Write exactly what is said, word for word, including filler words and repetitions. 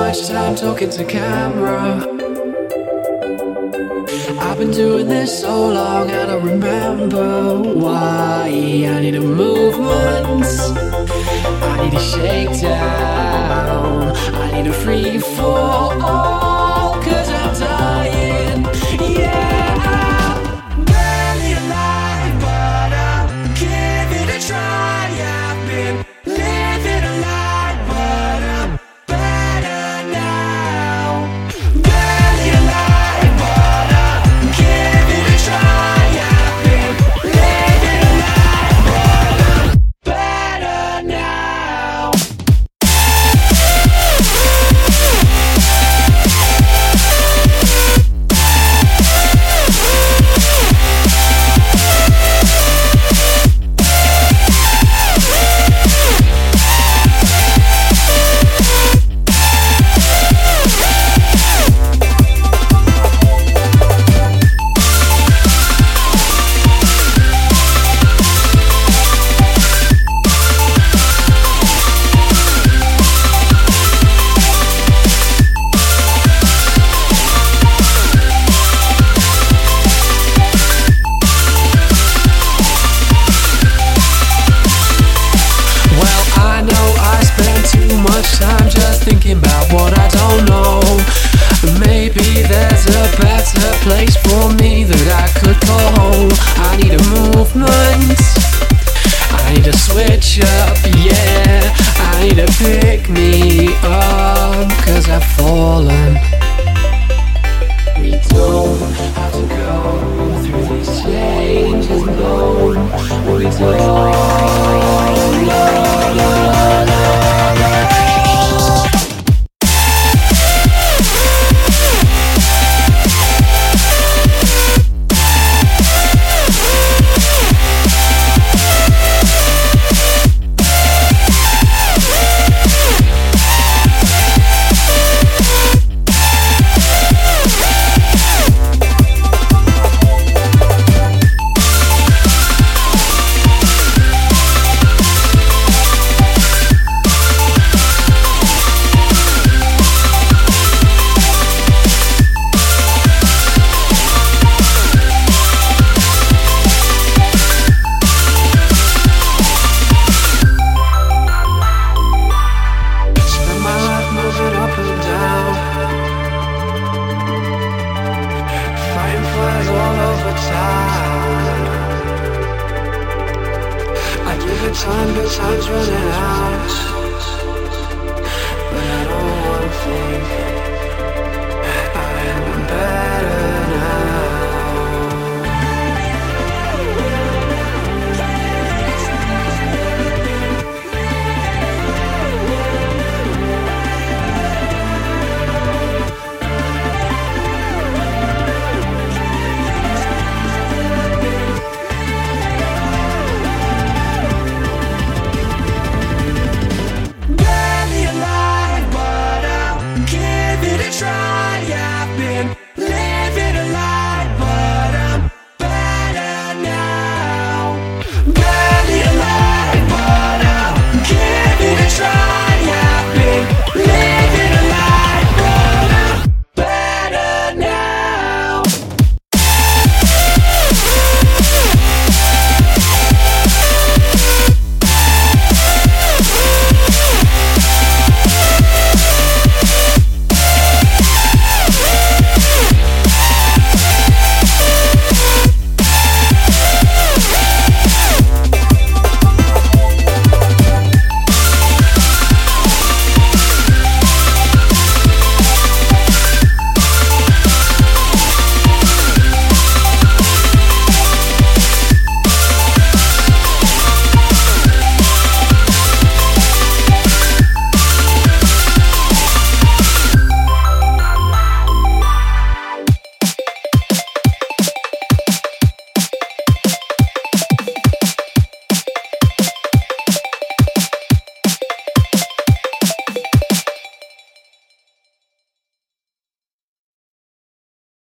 much time talking to camera. I've been doing this so long, I don't remember why. I need a movement, I need a shakedown, I need a free fall, cause I'm dying. Yeah, I'm barely alive, but I'll give it a try. I've been living a lie, but I'm better now. Barely alive, but I'll give it a try. I've been living a lie, but I'm better now. Time just thinking about what I don't know. Maybe there's a better place for me that I could call home. I need a movement, I need a switch up, yeah. I need to pick me up, cause I've fallen. We don't have to go through these changes alone. We don't. Time, but time's running out. But I don't wanna think